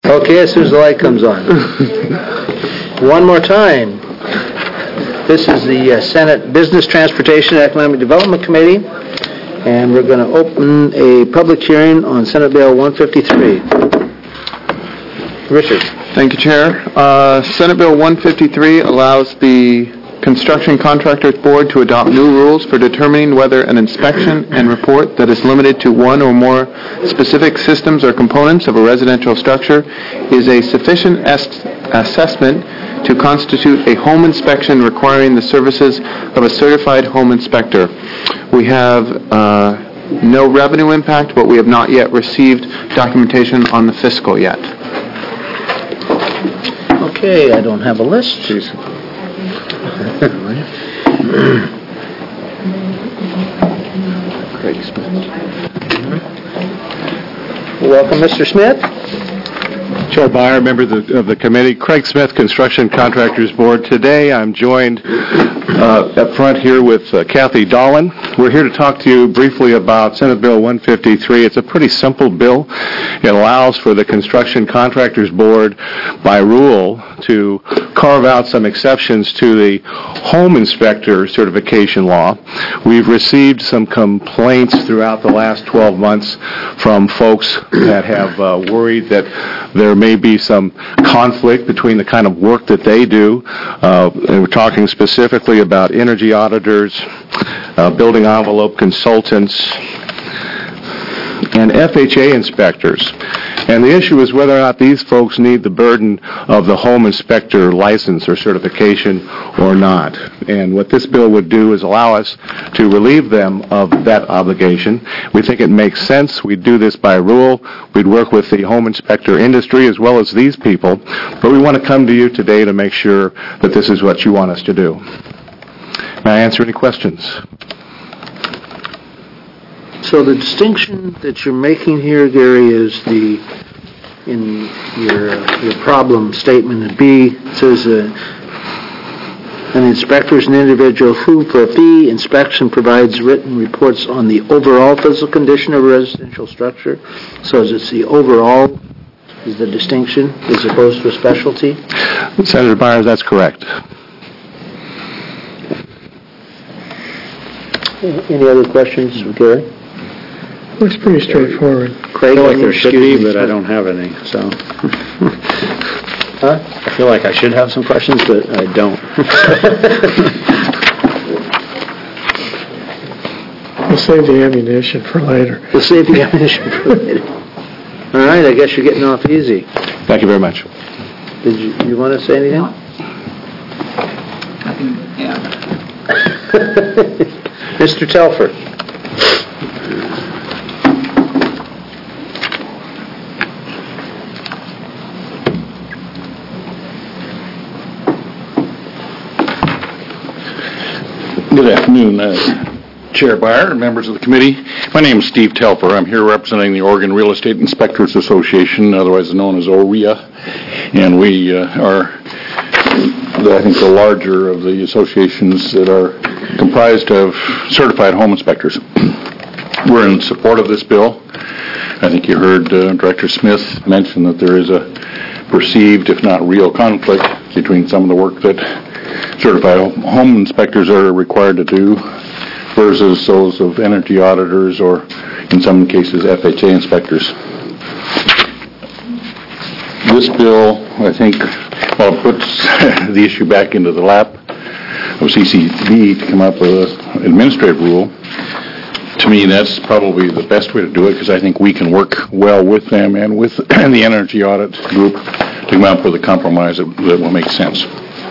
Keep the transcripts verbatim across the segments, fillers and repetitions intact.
Okay, as soon as the light comes on. One more time. This is the uh, Senate Business, Transportation, and Economic Development Committee, and we're going to open a public hearing on Senate Bill one fifty-three. Richard. Thank you, Chair. Uh, Senate Bill one fifty-three allows the Construction Contractors Board to adopt new rules for determining whether an inspection and report that is limited to one or more specific systems or components of a residential structure is a sufficient es- assessment to constitute a home inspection requiring the services of a certified home inspector. We have uh, no revenue impact, but we have not yet received documentation on the fiscal yet. Okay, I don't have a list. Jeez. Craig Smith. Welcome, Mister Smith. Chair Byer, members of the, of the committee, Craig Smith, Construction Contractors Board. Today I'm joined uh, up front here with uh, Kathy Dolan. We're here to talk to you briefly about Senate Bill one fifty-three. It's a pretty simple bill. It allows for the Construction Contractors Board by rule to carve out some exceptions to the home inspector certification law. We've received some complaints throughout the last twelve months from folks that have uh, worried that there may be some conflict between the kind of work that they do. Uh, and we're talking specifically about energy auditors, uh, building envelope consultants, and F H A inspectors. And the issue is whether or not these folks need the burden of the home inspector license or certification or not. And what this bill would do is allow us to relieve them of that obligation. We think it makes sense. We'd do this by rule. We'd work with the home inspector industry as well as these people. But we want to come to you today to make sure that this is what you want us to do. May I answer any questions? So the distinction that you're making here, Gary, is the, in your uh, your problem statement in B, it says uh, an inspector is an individual who, for a fee inspection, provides written reports on the overall physical condition of a residential structure. So is it the overall is the distinction as opposed to a specialty? Senator Byers, that's correct. Any other questions, Gary? Looks pretty straightforward. Craig, I feel like there should be, but I don't have any, so. Huh? I feel like I should have some questions, but I don't. We'll save the ammunition for later. We'll save the ammunition for later. All right, I guess you're getting off easy. Thank you very much. Did you, you want to say anything? Nothing, yeah. Mister Telford. Good afternoon, uh, Chair Byer and members of the committee. My name is Steve Telfer. I'm here representing the Oregon Real Estate Inspectors Association, otherwise known as O R E A, and we uh, are, the, I think, the larger of the associations that are comprised of certified home inspectors. We're in support of this bill. I think you heard uh, Director Smith mention that there is a perceived, if not real, conflict between some of the work that certified home inspectors are required to do versus those of energy auditors or, in some cases, F H A inspectors. This bill, I think, well, puts the issue back into the lap of C C B to come up with an administrative rule. To me, that's probably the best way to do it because I think we can work well with them and with the energy audit group to come up with a compromise that, that will make sense.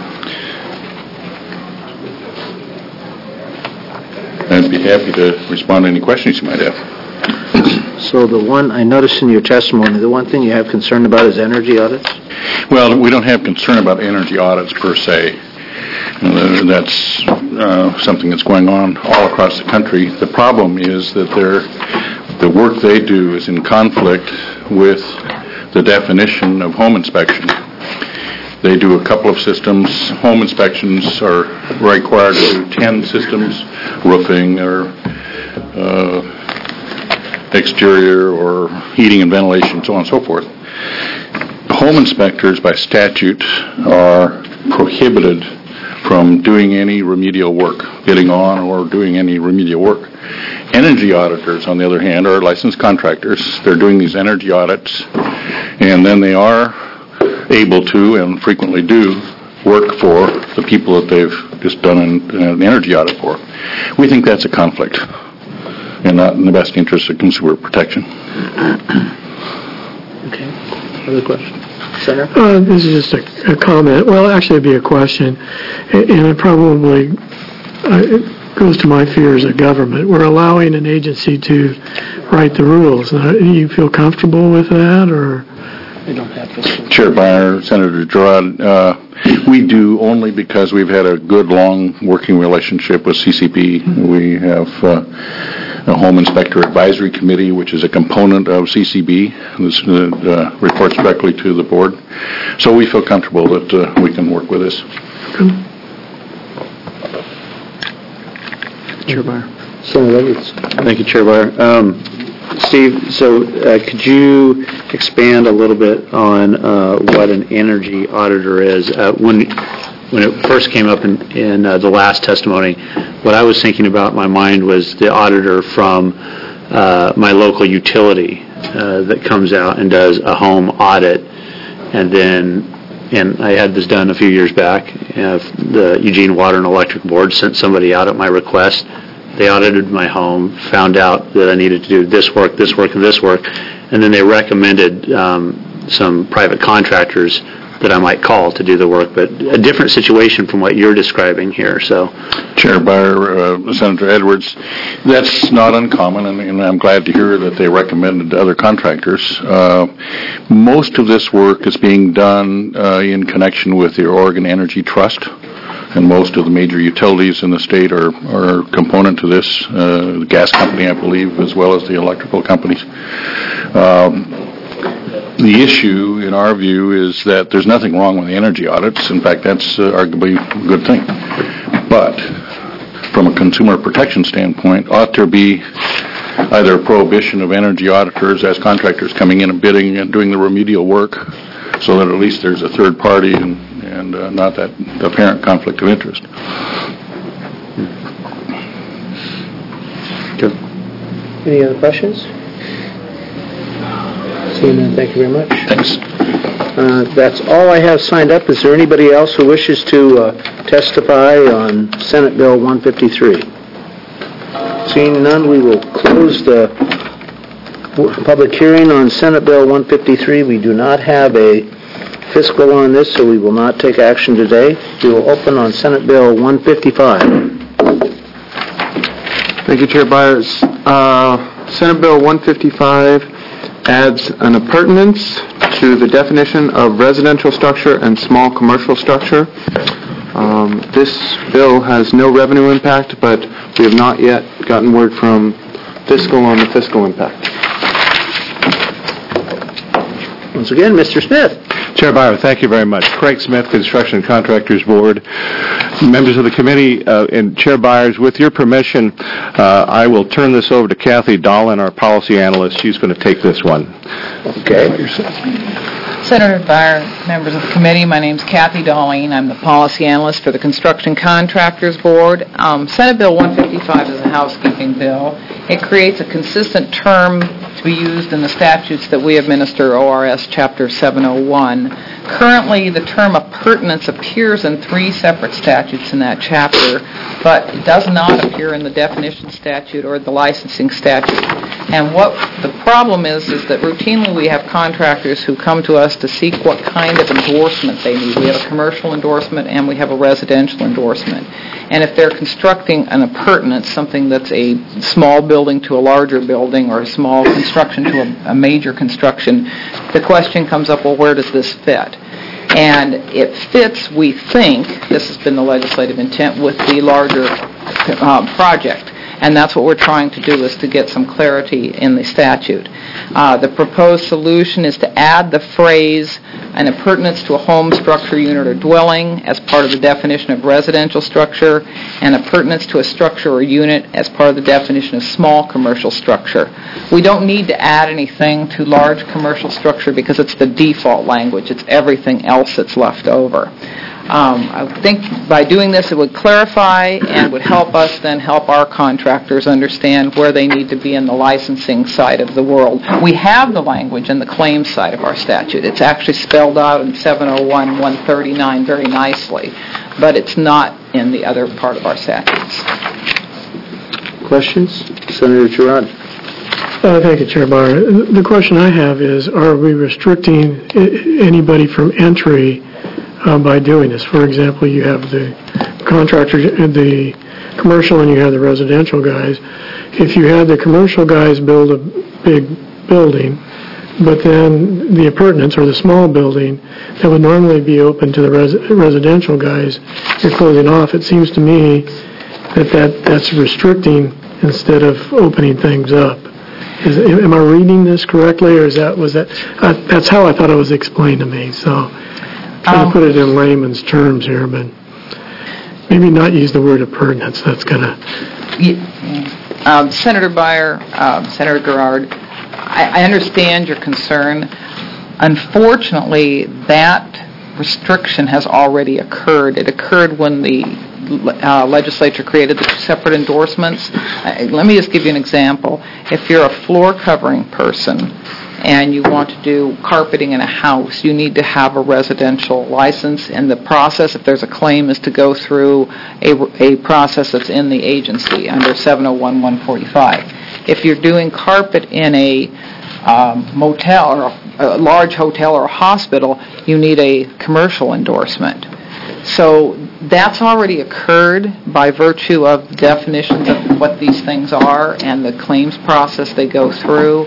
I'd be happy to respond to any questions you might have. So the one, I noticed in your testimony, the one thing you have concern about is energy audits? Well, we don't have concern about energy audits per se. Uh, that's uh, something that's going on all across the country. The problem is that they're, the work they do is in conflict with the definition of home inspection. They do a couple of systems. Home inspections are required to do ten systems, roofing or uh, exterior or heating and ventilation, so on and so forth. home inspectors by statute are prohibited from doing any remedial work, bidding on or doing any remedial work. Energy auditors, on the other hand, are licensed contractors. They're doing these energy audits, and then they are able to, and frequently do, work for the people that they've just done an, an energy audit for. We think that's a conflict, and not in the best interest of consumer protection. Okay. Other questions? Senator? Uh, this is just a, a comment. Well, actually, it'd be a question, and, and it probably uh, it goes to my fears of government. We're allowing an agency to write the rules. Uh, do you feel comfortable with that, or? They don't have to. Chair Byer, Senator Gerard, uh, we do only because we've had a good, long working relationship with C C P. We have uh, a Home Inspector Advisory Committee, which is a component of C C B. This uh, reports directly to the board. So we feel comfortable that uh, we can work with this. Chair Byer. Senator Edwards. Thank you, Chair Byer. Um, Steve, so uh, could you expand a little bit on uh, what an energy auditor is? Uh, when when it first came up in, in uh, the last testimony, what I was thinking about in my mind was the auditor from uh, my local utility uh, that comes out and does a home audit, and then, and I had this done a few years back. Uh, the Eugene Water and Electric Board sent somebody out at my request. They audited my home, found out that I needed to do this work, this work, and this work, and then they recommended um, some private contractors that I might call to do the work, but a different situation from what you're describing here. So, Chair Byer, uh, Senator Edwards, that's not uncommon, and, and I'm glad to hear that they recommended other contractors. Uh, most of this work is being done uh, in connection with the Oregon Energy Trust. And most of the major utilities in the state are, are a component to this, uh, the gas company, I believe, as well as the electrical companies. Um, the issue, in our view, is that there's nothing wrong with the energy audits. In fact, that's uh, arguably a good thing. But from a consumer protection standpoint, ought there be either a prohibition of energy auditors as contractors coming in and bidding and doing the remedial work, so that at least there's a third party and and uh, not that apparent conflict of interest. Good. Any other questions? Seeing none, thank you very much. Thanks. Uh, that's all I have signed up. Is there anybody else who wishes to uh, testify on Senate Bill one fifty-three? Seeing none, we will close the public hearing on Senate Bill one fifty-three. We do not have a fiscal on this, so we will not take action today. We will open on Senate Bill one fifty-five. Thank you, Chair Byers. Uh, Senate Bill one fifty-five adds an appurtenance to the definition of residential structure and small commercial structure. Um, this bill has no revenue impact, but we have not yet gotten word from fiscal on the fiscal impact. Once again, Mister Smith. Chair Byer, thank you very much. Craig Smith, Construction Contractors Board. Members of the committee, uh, and Chair Byers, with your permission, uh, I will turn this over to Kathy Dolan, our policy analyst. She's going to take this one. Okay. Senator Byer, members of the committee, my name is Kathy Dolan. I'm the policy analyst for the Construction Contractors Board. Um, Senate Bill one fifty-five is a housekeeping bill. It creates a consistent term to be used in the statutes that we administer, O R S Chapter seven oh one. Currently, the term appurtenance appears in three separate statutes in that chapter, but it does not appear in the definition statute or the licensing statute. And what the problem is, is that routinely we have contractors who come to us to seek what kind of endorsement they need. We have a commercial endorsement and we have a residential endorsement. And if they're constructing an appurtenance, something that's a small building to a larger building or a small construction to a, a major construction, the question comes up, well, where does this fit? And it fits, we think, this has been the legislative intent, with the larger uh, project. And that's what we're trying to do, is to get some clarity in the statute. Uh, the proposed solution is to add the phrase, an appurtenance to a home, structure, unit, or dwelling as part of the definition of residential structure, and appurtenance to a structure or unit as part of the definition of small commercial structure. We don't need to add anything to large commercial structure because it's the default language. It's everything else that's left over. Um, I think by doing this, it would clarify and would help us then help our contractors understand where they need to be in the licensing side of the world. We have the language in the claims side of our statute. It's actually spelled out in seven oh one one thirty-nine very nicely, but it's not in the other part of our statutes. Questions? Senator Girard. Uh, thank you, Chair Byer. The question I have is, are we restricting I- anybody from entry uh, by doing this? For example, you have the contractor, the commercial, and you have the residential guys. If you had the commercial guys build a big building, but then the appurtenance, or the small building, that would normally be open to the res- residential guys, you're closing off. It seems to me that, that that's restricting instead of opening things up. Is, am I reading this correctly, or is that was that? Uh, that's how I thought it was explained to me. So, trying Um, to put it in layman's terms here, but maybe not use the word appurtenance. That's gonna. Yeah. Um, Senator Byer, um, Senator Girard, I, I understand your concern. Unfortunately, that restriction has already occurred. It occurred when the uh, legislature created the two separate endorsements. Uh, let me just give you an example. If you're a floor covering person and you want to do carpeting in a house, you need to have a residential license, and the process, if there's a claim, is to go through a, a process that's in the agency under seven oh one one forty-five. If you're doing carpet in a um, motel or a, a large hotel or a hospital, you need a commercial endorsement. So that's already occurred by virtue of the definitions of what these things are and the claims process they go through.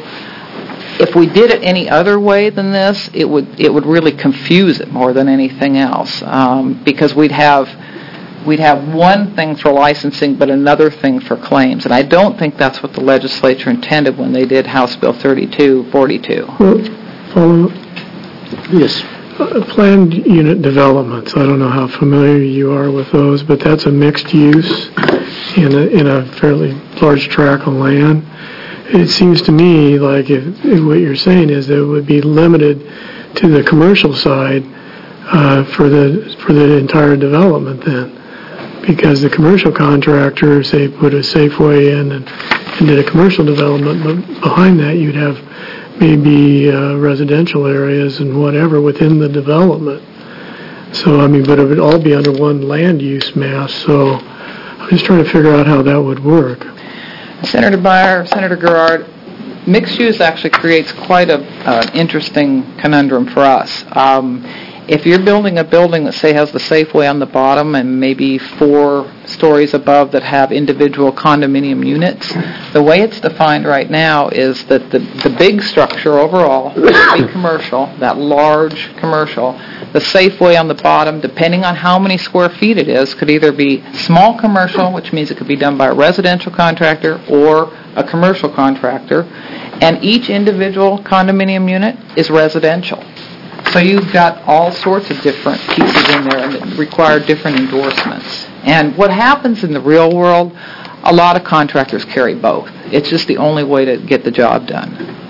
If we did it any other way than this, it would it would really confuse it more than anything else, um, because we'd have we'd have one thing for licensing but another thing for claims, and I don't think that's what the legislature intended when they did House Bill thirty-two forty-two. Well, follow up. Yes. Uh, planned unit developments. I don't know how familiar you are with those, but that's a mixed use in a, in a fairly large tract of land. It seems to me like if, if what you're saying is that it would be limited to the commercial side uh, for the for the entire development then, because the commercial contractor, say, put a Safeway in and, and did a commercial development, but behind that you'd have maybe uh, residential areas and whatever within the development. So, I mean, but it would all be under one land use mass, so I'm just trying to figure out how that would work. Senator Byer, Senator Girard, mixed use actually creates quite a uh, interesting conundrum for us. Um, if you're building a building that, say, has the Safeway on the bottom and maybe four stories above that have individual condominium units, the way it's defined right now is that the, the big structure overall would be commercial, that large commercial. The Safeway on the bottom, depending on how many square feet it is, could either be small commercial, which means it could be done by a residential contractor or a commercial contractor, and each individual condominium unit is residential. So you've got all sorts of different pieces in there that require different endorsements. And what happens in the real world, a lot of contractors carry both. It's just the only way to get the job done.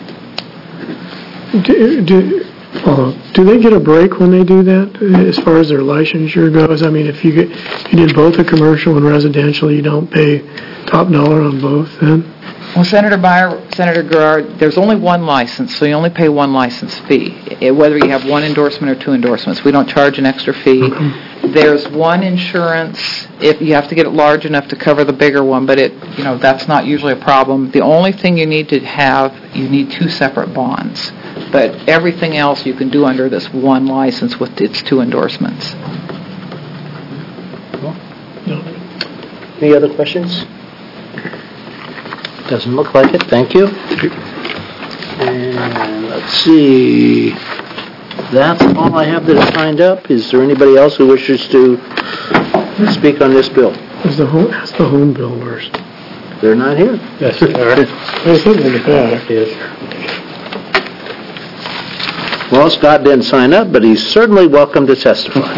Do, do, uh, do they get a break when they do that, as far as their licensure goes? I mean, if you get if you did both a commercial and residential, you don't pay top dollar on both then? Well, Senator Byer, Senator Girard, there's only one license, so you only pay one license fee, it, whether you have one endorsement or two endorsements. We don't charge an extra fee. Okay. There's one insurance if you have to get it large enough to cover the bigger one, but it, you know, that's not usually a problem. The only thing you need to have, you need two separate bonds. But everything else you can do under this one license with its two endorsements. Any other questions? Doesn't look like it. Thank you. And let's see. That's all I have that is signed up. Is there anybody else who wishes to speak on this bill? Is the home, that's the home bill first. They're not here. Yes, they are. There's something in the back. Well, Scott didn't sign up, but he's certainly welcome to testify.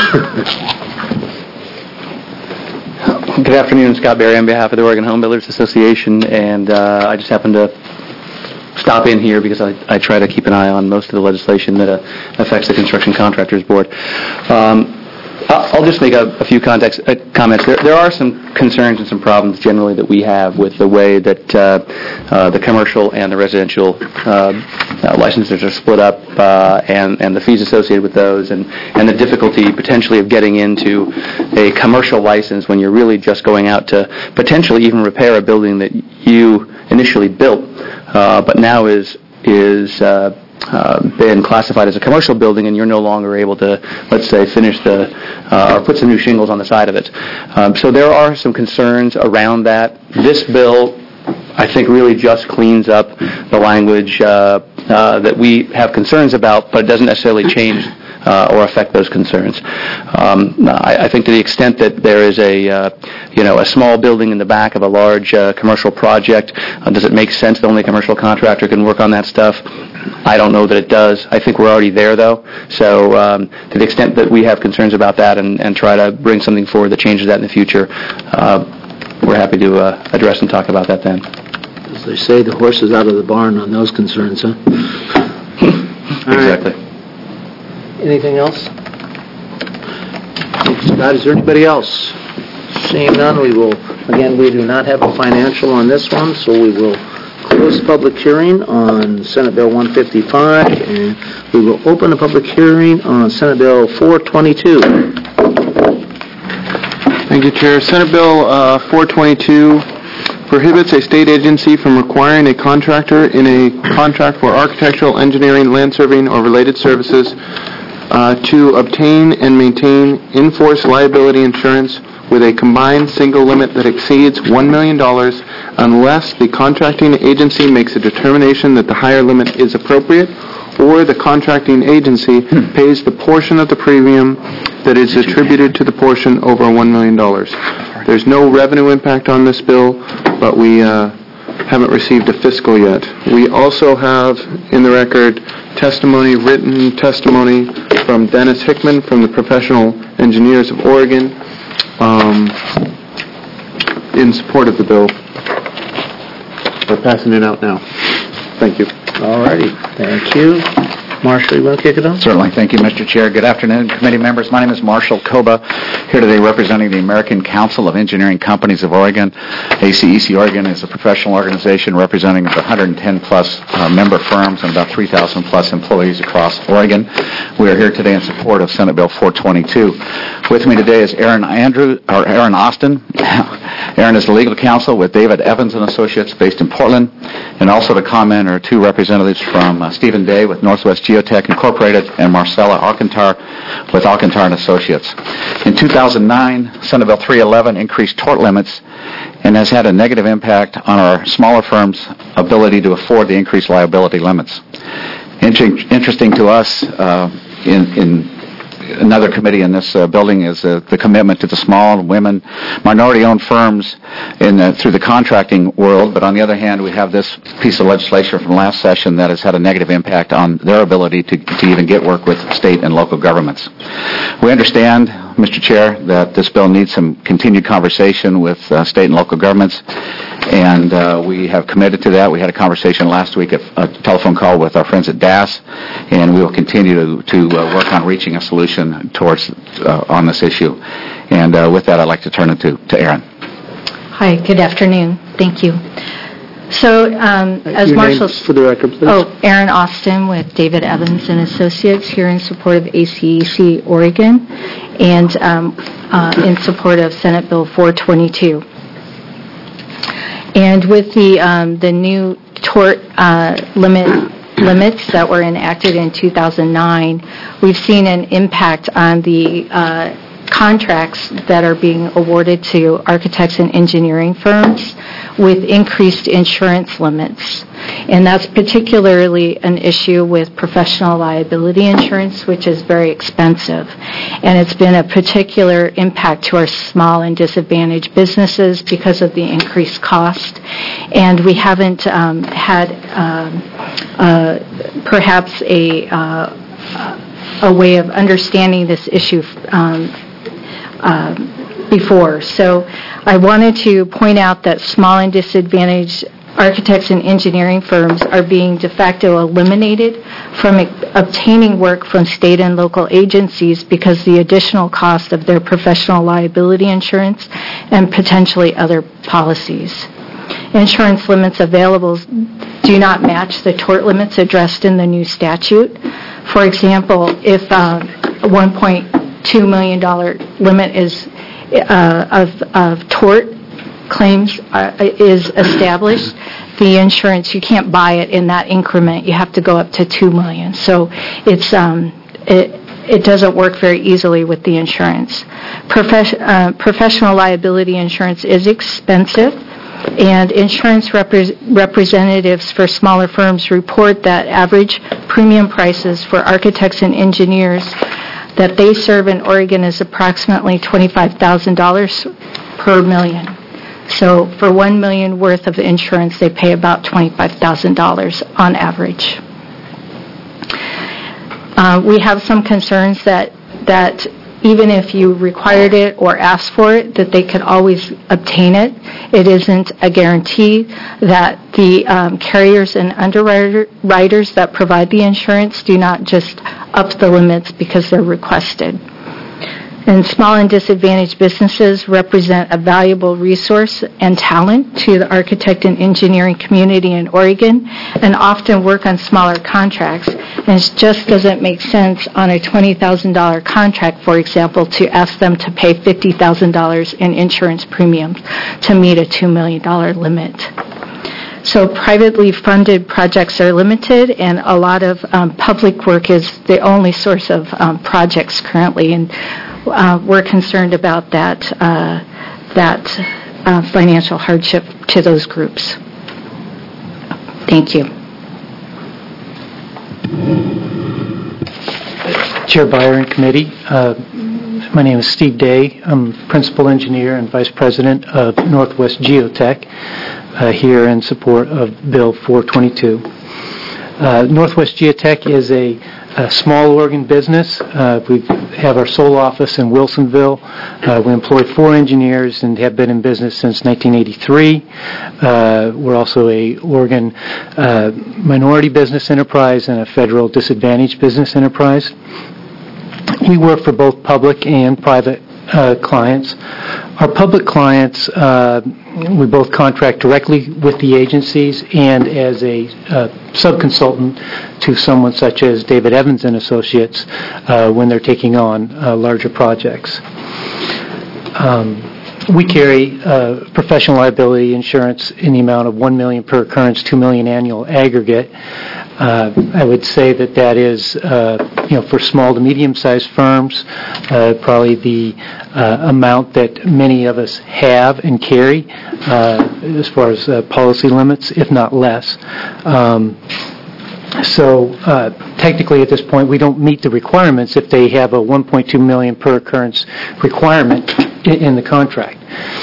Good afternoon, Scott Berry on behalf of the Oregon Home Builders Association, and uh, I just happened to stop in here because I, I try to keep an eye on most of the legislation that uh, affects the Construction Contractors Board. Um, I'll just make a, a few context, uh, comments. There, there are some concerns and some problems generally that we have with the way that uh, uh, the commercial and the residential uh, uh, licenses are split up uh, and, and the fees associated with those and, and the difficulty potentially of getting into a commercial license when you're really just going out to potentially even repair a building that you initially built uh, but now is is uh, Uh, been classified as a commercial building, and you're no longer able to, let's say, finish the uh, or put some new shingles on the side of it. Um, so there are some concerns around that. This bill, I think, really just cleans up the language uh, uh, that we have concerns about, but it doesn't necessarily change Uh, or affect those concerns. Um, I, I think to the extent that there is a, uh, you know, a small building in the back of a large uh, commercial project, uh, does it make sense that only a commercial contractor can work on that stuff? I don't know that it does. I think we're already there, though. So um, to the extent that we have concerns about that and, and try to bring something forward that changes that in the future, uh, we're happy to uh, address and talk about that then. As they say, the horse is out of the barn on those concerns, huh? Exactly. Right. Anything else? Scott, is there anybody else? Seeing none, we will, again, we do not have a financial on this one, so we will close the public hearing on Senate Bill one fifty-five, and we will open the public hearing on Senate Bill four twenty-two. Thank you, Chair. Senate Bill uh, four twenty-two prohibits a state agency from requiring a contractor in a contract for architectural, engineering, land surveying, or related services uh, to obtain and maintain in-force liability insurance with a combined single limit that exceeds one million dollars unless the contracting agency makes a determination that the higher limit is appropriate or the contracting agency pays the portion of the premium that is attributed to the portion over one million dollars. There's no revenue impact on this bill, but we uh, haven't received a fiscal yet. We also have in the record testimony, written testimony from Dennis Hickman from the Professional Engineers of Oregon um, in support of the bill. We're passing it out now. Thank you. All righty. Thank you. Marshall, you want to kick it off? Certainly. Thank you, Mister Chair. Good afternoon, committee members. My name is Marshall Koba, here today representing the American Council of Engineering Companies of Oregon. A C E C Oregon is a professional organization representing one hundred ten plus uh, member firms and about three thousand plus employees across Oregon. We are here today in support of Senate Bill four twenty-two. With me today is Aaron Andrew, or Aaron Austin. Aaron is the legal counsel with David Evans and Associates based in Portland. And also to comment are two representatives from uh, Stephen Day with Northwest Geotech Incorporated and Marcella Alcantar with Alcantar and Associates. In two thousand nine, Senate Bill three eleven increased tort limits and has had a negative impact on our smaller firms' ability to afford the increased liability limits. Inter- interesting to us uh, in, in another committee in this uh, building is uh, the commitment to the small, women, minority-owned firms in the, through the contracting world. But on the other hand, we have this piece of legislation from last session that has had a negative impact on their ability to, to even get work with state and local governments. We understand, Mister Chair, that this bill needs some continued conversation with uh, state and local governments, and uh, we have committed to that. We had a conversation last week, at a telephone call with our friends at D A S, and we will continue to, to uh, work on reaching a solution towards uh, on this issue. And uh, with that, I'd like to turn it to, to Aaron. Hi, good afternoon. Thank you. So, um, as Your Marshall... name for the record, please. Oh, Aaron Austin with David Evans and Associates here in support of A C E C Oregon and um, uh, in support of Senate Bill four twenty-two. And with the um, the new tort uh, limit limits that were enacted in two thousand nine, we've seen an impact on the uh, contracts that are being awarded to architects and engineering firms with increased insurance limits. And that's particularly an issue with professional liability insurance, which is very expensive. And it's been a particular impact to our small and disadvantaged businesses because of the increased cost. And we haven't um, had um, uh, perhaps a, uh, a way of understanding this issue um, uh, before. So I wanted to point out that small and disadvantaged architects and engineering firms are being de facto eliminated from obtaining work from state and local agencies because the additional cost of their professional liability insurance and potentially other policies. Insurance limits available do not match the tort limits addressed in the new statute. For example, if a one point two million dollars limit is uh, of, of tort claims uh, is established, the insurance, you can't buy it in that increment. You have to go up to two million dollars. So it's um, it, it doesn't work very easily with the insurance. Profes- uh, professional liability insurance is expensive, and insurance repre- representatives for smaller firms report that average premium prices for architects and engineers that they serve in Oregon is approximately twenty-five thousand dollars per million. So for one million dollars worth of insurance, they pay about twenty-five thousand dollars on average. Uh, we have some concerns that that even if you required it or asked for it, that they could always obtain it. It isn't a guarantee that the um, carriers and underwriters that provide the insurance do not just up the limits because they're requested. And small and disadvantaged businesses represent a valuable resource and talent to the architect and engineering community in Oregon and often work on smaller contracts. And it just doesn't make sense on a twenty thousand dollars contract, for example, to ask them to pay fifty thousand dollars in insurance premiums to meet a two million dollars limit. So privately funded projects are limited, and a lot of um, public work is the only source of um, projects currently. And Uh, we're concerned about that uh, that uh, financial hardship to those groups. Thank you. Chair Byer and committee, uh, my name is Steve Day. I'm principal engineer and vice president of Northwest Geotech uh, here in support of Bill four twenty-two. Uh, Northwest Geotech is a A small Oregon business. Uh, we have our sole office in Wilsonville. Uh, we employ four engineers and have been in business since nineteen eighty-three. Uh, we're also a Oregon uh, minority business enterprise and a federal disadvantaged business enterprise. We work for both public and private uh, clients. Our public clients, uh, we both contract directly with the agencies and as a uh, subconsultant to someone such as David Evans and Associates uh, when they're taking on uh, larger projects. Um, we carry uh, professional liability insurance in the amount of one million dollars per occurrence, two million dollars annual aggregate. Uh, I would say that that is, uh, you know, for small to medium-sized firms, uh, probably the uh, amount that many of us have and carry uh, as far as uh, policy limits, if not less. Um, So uh, technically at this point we don't meet the requirements if they have a one point two million dollars per occurrence requirement in, in the contract.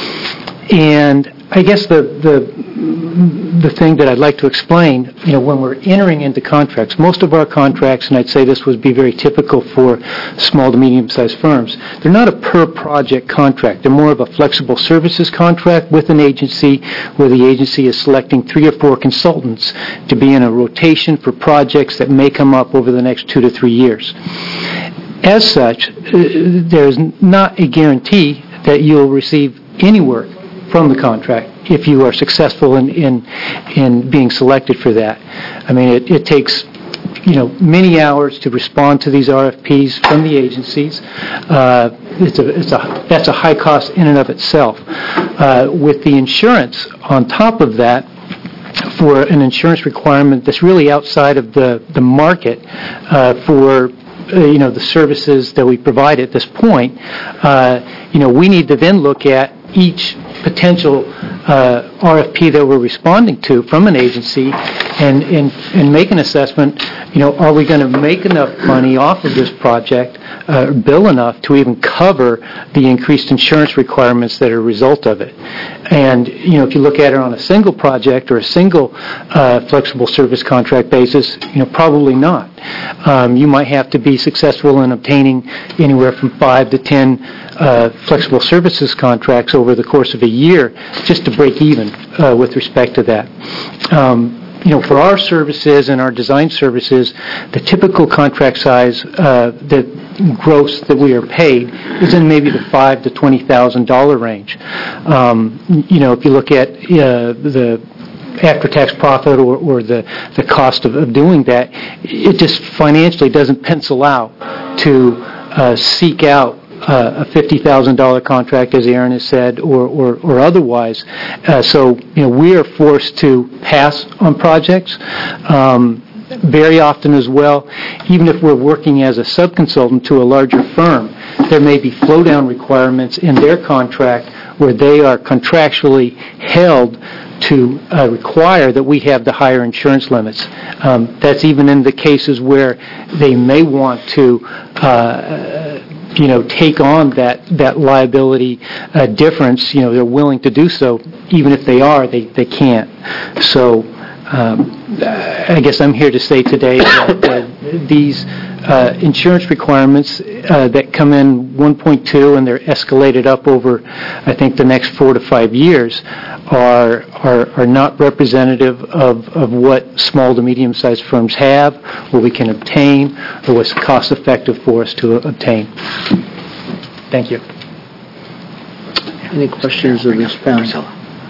And I guess the, the the thing that I'd like to explain, you know, when we're entering into contracts, most of our contracts, and I'd say this would be very typical for small to medium-sized firms, they're not a per-project contract. They're more of a flexible services contract with an agency where the agency is selecting three or four consultants to be in a rotation for projects that may come up over the next two to three years. As such, uh, there's not a guarantee that you'll receive any work from the contract if you are successful in in, in being selected for that. I mean, it, it takes, you know, many hours to respond to these R F Ps from the agencies. Uh, it's a, it's a, that's a high cost in and of itself. Uh, with the insurance on top of that, for an insurance requirement that's really outside of the, the market uh, for uh, you know, the services that we provide at this point, uh, you know, we need to then look at each potential uh, R F P that we're responding to from an agency and, and, and make an assessment, you know, are we going to make enough money off of this project, uh, bill enough to even cover the increased insurance requirements that are a result of it. And, you know, if you look at it on a single project or a single uh, flexible service contract basis, you know, probably not. Um, you might have to be successful in obtaining anywhere from five to ten uh, flexible services contracts over the course of a year just to break even uh, with respect to that. Um, You know, for our services and our design services, the typical contract size, uh, the gross that we are paid is in maybe the five to twenty thousand dollar range. Um, you know, if you look at uh, the after-tax profit or, or the the cost of, of doing that, it just financially doesn't pencil out to uh, seek out Uh, a fifty thousand dollar contract, as Aaron has said, or, or, or otherwise. Uh, so, you know, we are forced to pass on projects. Um, very often as well, even if we're working as a subconsultant to a larger firm, there may be flow-down requirements in their contract where they are contractually held to uh, require that we have the higher insurance limits. Um, that's even in the cases where they may want to uh, you know, take on that, that liability uh, difference. You know, they're willing to do so. Even if they are, they, they can't. So um, I guess I'm here to say today that uh, these uh, insurance requirements uh, that come in one point two and they're escalated up over, I think, the next four to five years are are, are not representative of, of what small to medium-sized firms have, what we can obtain, or what's cost-effective for us to obtain. Thank you. Any questions of this panel?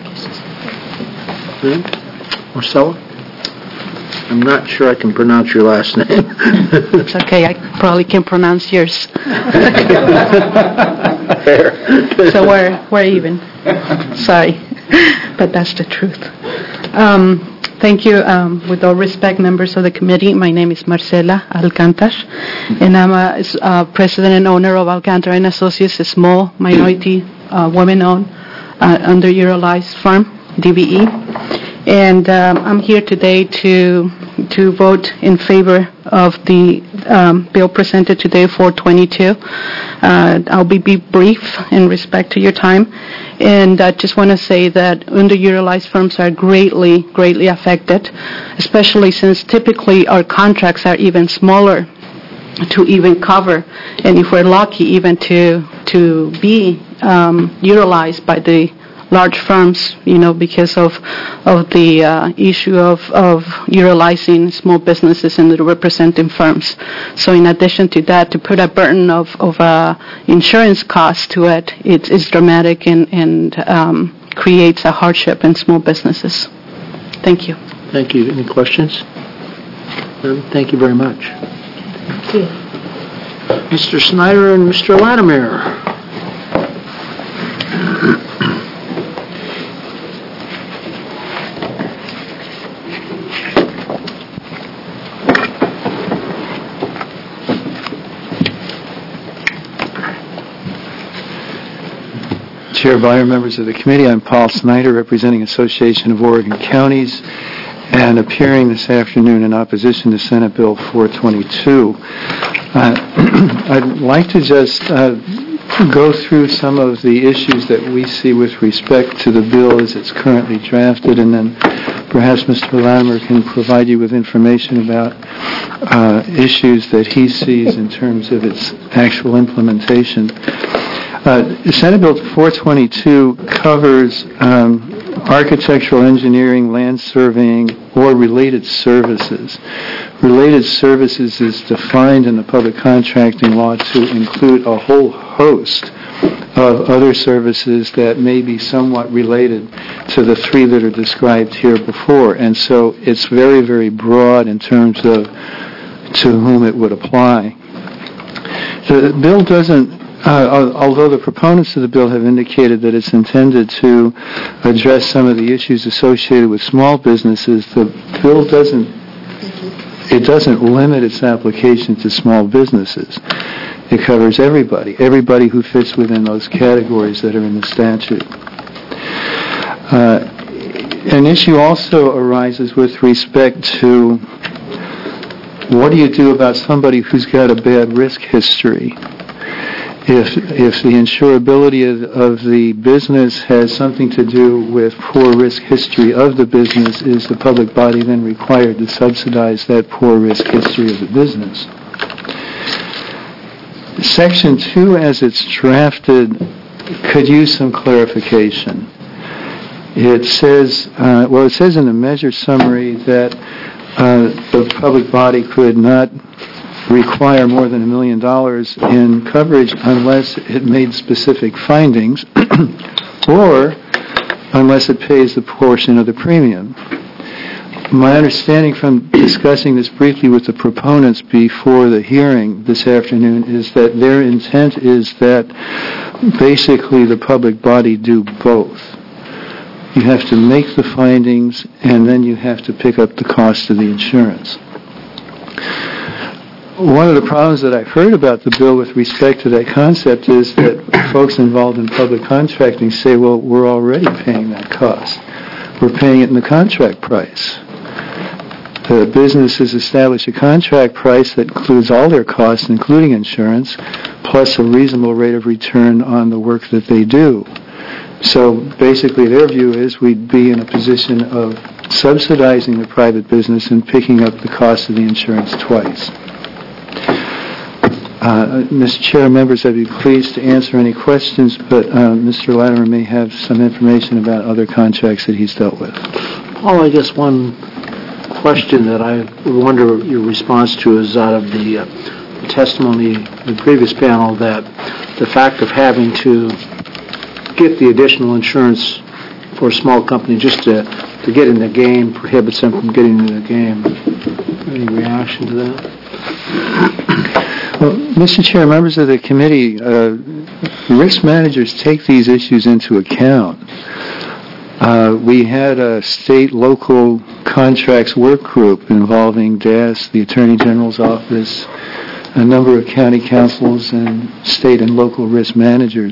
Marcella? I'm not sure I can pronounce your last name. It's okay, I probably can pronounce yours. Fair. So we're, we're even. Sorry, but that's the truth. Um, thank you. Um, with all respect, members of the committee, my name is Marcela Alcantar, and I'm a, a president and owner of Alcantar and Associates, a small minority uh, women-owned uh, under-utilized firm, D B E. And um, I'm here today to to vote in favor of the um, bill presented today, four twenty-two. Uh, I'll be, be brief in respect to your time. And I just want to say that underutilized firms are greatly, greatly affected, especially since typically our contracts are even smaller to even cover, and if we're lucky, even to to be um, utilized by the large firms, you know, because of of the uh, issue of, of utilizing small businesses and the representing firms. So in addition to that, to put a burden of, of uh, insurance costs to it, it's, it's dramatic and, and um, creates a hardship in small businesses. Thank you. Thank you. Any questions? Um, thank you very much. Thank you. Mister Snyder and Mister Latimer. Chair Byer, members of the committee, I'm Paul Snyder, representing Association of Oregon Counties, and appearing this afternoon in opposition to Senate Bill four twenty-two. Uh, I'd like to just uh, go through some of the issues that we see with respect to the bill as it's currently drafted, and then perhaps Mister Latimer can provide you with information about uh, issues that he sees in terms of its actual implementation. Uh, Senate Bill four twenty-two covers um, architectural engineering, land surveying, or related services. Related services is defined in the public contracting law to include a whole host of other services that may be somewhat related to the three that are described here before. And so it's very, very broad in terms of to whom it would apply. The bill doesn't Uh, although the proponents of the bill have indicated that it's intended to address some of the issues associated with small businesses, the bill doesn't it doesn't limit its application to small businesses. It covers everybody, everybody who fits within those categories that are in the statute. Uh, an issue also arises with respect to what do you do about somebody who's got a bad risk history? If if the insurability of, of the business has something to do with poor risk history of the business, is the public body then required to subsidize that poor risk history of the business? Section two, as it's drafted, could use some clarification. It says, uh, well, it says in the measure summary that uh, the public body could not require more than a million dollars in coverage unless it made specific findings or unless it pays the portion of the premium. My understanding from discussing this briefly with the proponents before the hearing this afternoon is that their intent is that basically the public body do both. You have to make the findings and then you have to pick up the cost of the insurance. One of the problems that I've heard about the bill with respect to that concept is that folks involved in public contracting say, well, we're already paying that cost. We're paying it in the contract price. The businesses establish a contract price that includes all their costs, including insurance, plus a reasonable rate of return on the work that they do. So basically their view is we'd be in a position of subsidizing the private business and picking up the cost of the insurance twice. Uh, Mister Chair, members, I'd be pleased to answer any questions, but uh, Mister Latimer may have some information about other contracts that he's dealt with. Paul, I guess one question that I wonder your response to is out of the uh, testimony in the previous panel, that the fact of having to get the additional insurance for a small company just to, to get in the game prohibits them from getting into the game. Any reaction to that? Well, Mister Chair, members of the committee, uh, risk managers take these issues into account. Uh, we had a state-local contracts work group involving D A S, the Attorney General's office, a number of county councils, and state and local risk managers.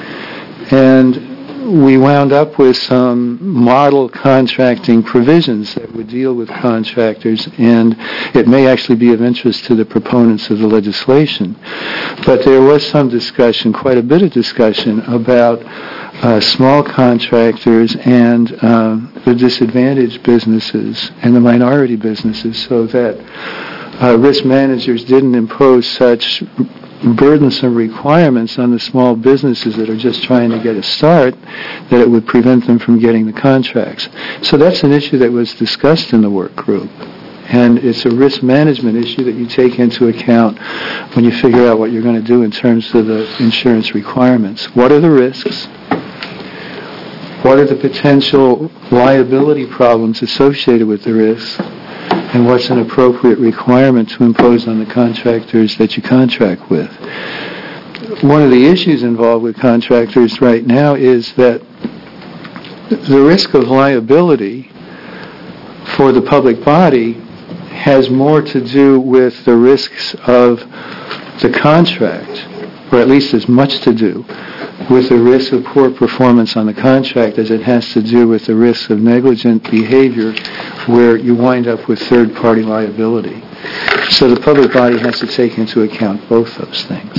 And we wound up with some model contracting provisions that would deal with contractors, and it may actually be of interest to the proponents of the legislation. But there was some discussion, quite a bit of discussion, about Uh, small contractors and uh, the disadvantaged businesses and the minority businesses, so that uh, risk managers didn't impose such burdensome requirements on the small businesses that are just trying to get a start that it would prevent them from getting the contracts. So that's an issue that was discussed in the work group. And it's a risk management issue that you take into account when you figure out what you're going to do in terms of the insurance requirements. What are the risks? What are the potential liability problems associated with the risks? And what's an appropriate requirement to impose on the contractors that you contract with? One of the issues involved with contractors right now is that the risk of liability for the public body has more to do with the risks of the contract, or at least as much to do with the risk of poor performance on the contract as it has to do with the risk of negligent behavior where you wind up with third-party liability. So the public body has to take into account both those things.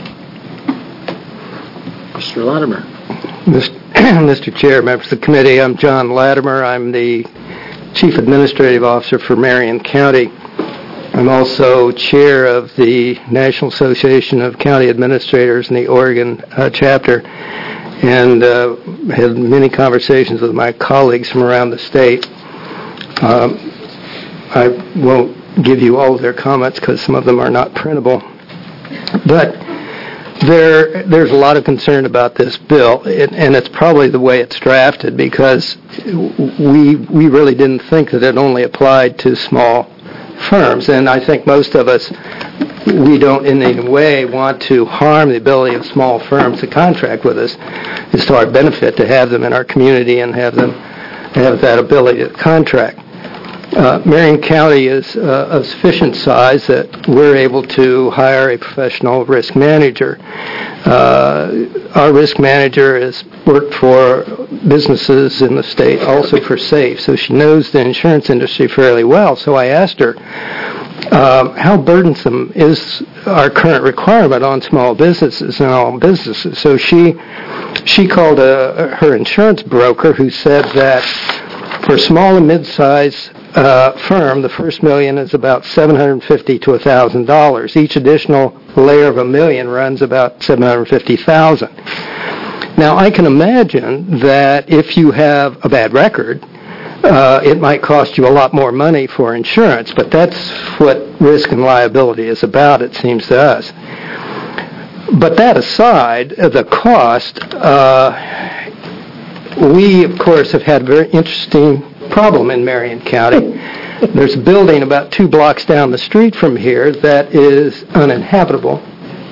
Mister Latimer. Mister Chair, members of the committee, I'm John Latimer. I'm the Chief Administrative Officer for Marion County. I'm also chair of the National Association of County Administrators in the Oregon uh, chapter, and uh, had many conversations with my colleagues from around the state. Um, I won't give you all of their comments because some of them are not printable, but there there's a lot of concern about this bill, it, and it's probably the way it's drafted, because we we really didn't think that it only applied to small firms, and I think most of us, we don't in any way want to harm the ability of small firms to contract with us. It's to our benefit to have them in our community and have them have that ability to contract. uh, Marion County is uh, of sufficient size that we're able to hire a professional risk manager. Uh, our risk manager has worked for businesses in the state, also for SAFE, so she knows the insurance industry fairly well. So I asked her, um, how burdensome is our current requirement on small businesses and all businesses? So she she called a, her insurance broker, who said that for small and mid-size uh, firm, the first million is about seven hundred fifty to one thousand dollars. Each additional layer of a million runs about seven hundred fifty thousand dollars. Now, I can imagine that if you have a bad record, uh, it might cost you a lot more money for insurance, but that's what risk and liability is about, it seems to us. But that aside, the cost, uh, we, of course, have had a very interesting problem in Marion County. There's a building about two blocks down the street from here that is uninhabitable.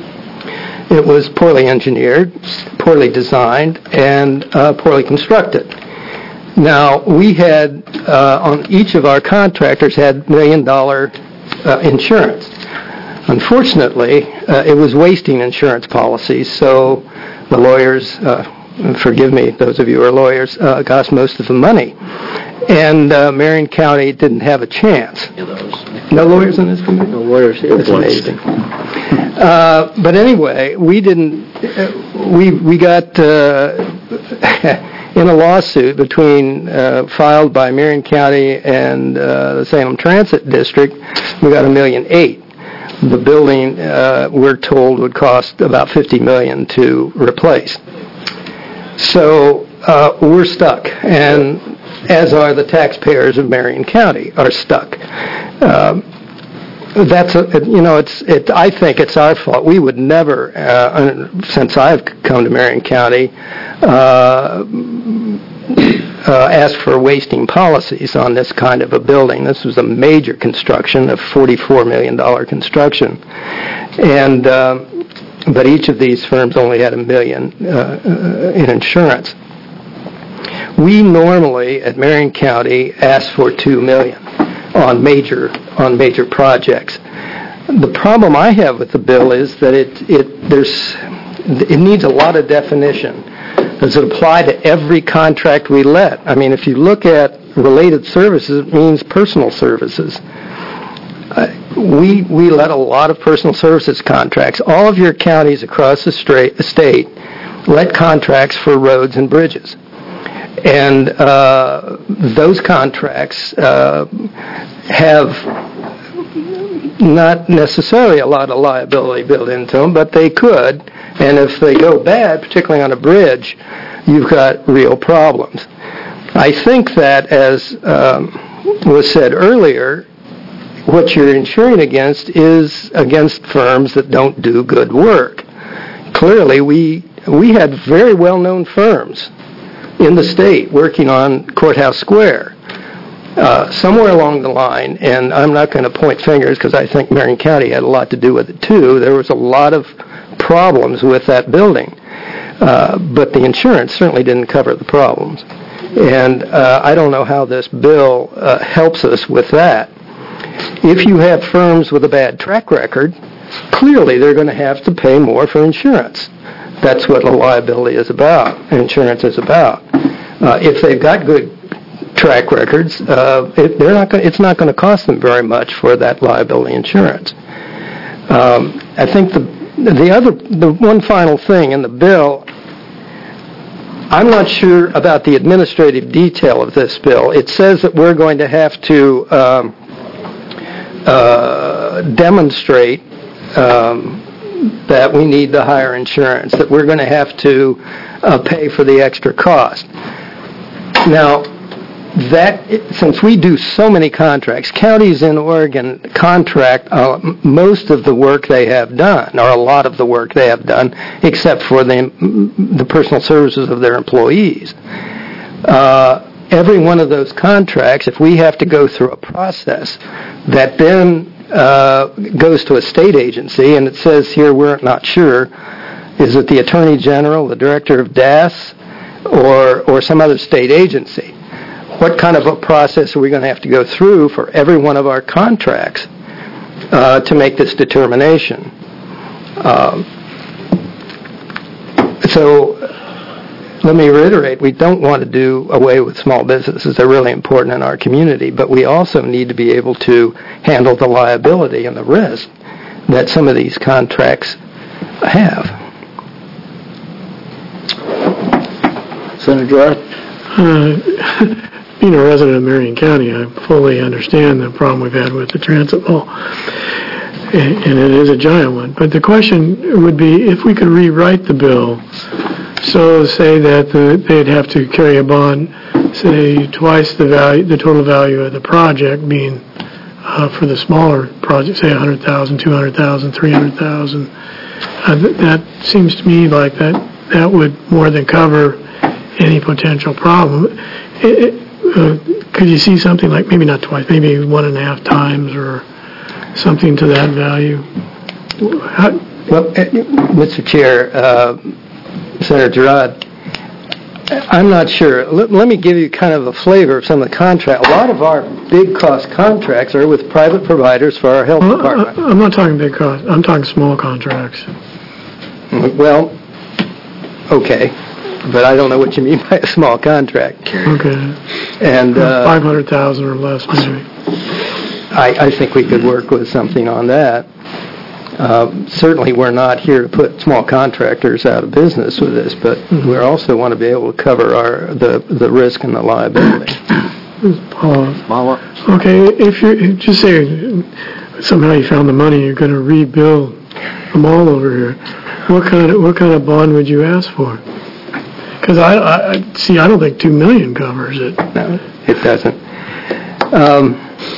It was poorly engineered, poorly designed, and uh, poorly constructed. Now, we had, uh, on each of our contractors, had million-dollar uh, insurance. Unfortunately, uh, it was wasting insurance policies, so the lawyers, uh, forgive me, those of you who are lawyers, uh, got most of the money. And uh, Marion County didn't have a chance. No lawyers in this committee? No lawyers here. It's amazing. Uh, but anyway, we didn't, uh, we, we got uh, in a lawsuit between, uh, filed by Marion County and uh, the Salem Transit District, we got a million eight. The building, uh, we're told, would cost about fifty million dollars to replace. So uh, we're stuck, and as are the taxpayers of Marion County are stuck. Um, that's a, you know, it's it. I think it's our fault. We would never, uh, since I've come to Marion County, uh, uh, ask for wasting policies on this kind of a building. This was a major construction, a forty-four million dollars construction, and uh, but each of these firms only had a million uh, in insurance. We normally at Marion County ask for two million on major on major projects. The problem I have with the bill is that it it there's it needs a lot of definition. Does it apply to every contract we let? I mean, if you look at related services, it means personal services. Uh, we we let a lot of personal services contracts. All of your counties across the stra- state let contracts for roads and bridges. And uh, those contracts uh, have not necessarily a lot of liability built into them, but they could. And if they go bad, particularly on a bridge, you've got real problems. I think that, as um, was said earlier, what you're insuring against is against firms that don't do good work. Clearly, we we had very well-known firms in the state working on Courthouse Square. Uh, somewhere along the line, and I'm not going to point fingers because I think Marion County had a lot to do with it too, there was a lot of problems with that building. Uh, but the insurance certainly didn't cover the problems. And uh, I don't know how this bill uh, helps us with that. If you have firms with a bad track record, clearly they're going to have to pay more for insurance. That's what liability is about, insurance is about. Uh, if they've got good track records, uh, it, they're not going. It's not going to cost them very much for that liability insurance. Um, I think the the other, the one final thing in the bill, I'm not sure about the administrative detail of this bill. It says that we're going to have to um, uh, demonstrate um, that we need the higher insurance, that we're going to have to uh, pay for the extra cost. Now, that, since we do so many contracts, counties in Oregon contract uh, most of the work they have done, or a lot of the work they have done, except for the, the personal services of their employees. Uh, every one of those contracts, if we have to go through a process that then uh, goes to a state agency, and it says here we're not sure, is it the Attorney General, the Director of D A S, or or some other state agency? what kind of a process are we going to have to go through for every one of our contracts uh, to make this determination? Um, so let me reiterate, we don't want to do away with small businesses. They're really important in our community, but we also need to be able to handle the liability and the risk that some of these contracts have. Senator Gerard? Uh, being a resident of Marion County, I fully understand the problem we've had with the transit law, and, and it is a giant one. But the question would be if we could rewrite the bill, so say that the, they'd have to carry a bond, say twice the value, the total value of the project, being uh, for the smaller project, say one hundred thousand dollars, two hundred thousand dollars, three hundred thousand dollars. Uh, th- that seems to me like that that would more than cover any potential problem. It, it, uh, could you see something like, maybe not twice, maybe one and a half times or something to that value? How, well, uh, Mister Chair, uh, Senator Gerard, I'm not sure. Let, let me give you kind of a flavor of some of the contracts. A lot of our big cost contracts are with private providers for our health well, department. I, I'm not talking big cost. I'm talking small contracts. Well, okay. But I don't know what you mean by a small contract. Okay. And uh, five hundred thousand or less, maybe. I, I think we could work with something on that. Uh, certainly, we're not here to put small contractors out of business with this, but mm-hmm. we also want to be able to cover our the the risk and the liability. Uh, okay, if you just say somehow you found the money, you're going to rebuild the mall over here. What kind of what kind of bond would you ask for? Because I, I see, I don't think two million covers it. No, it doesn't. Um,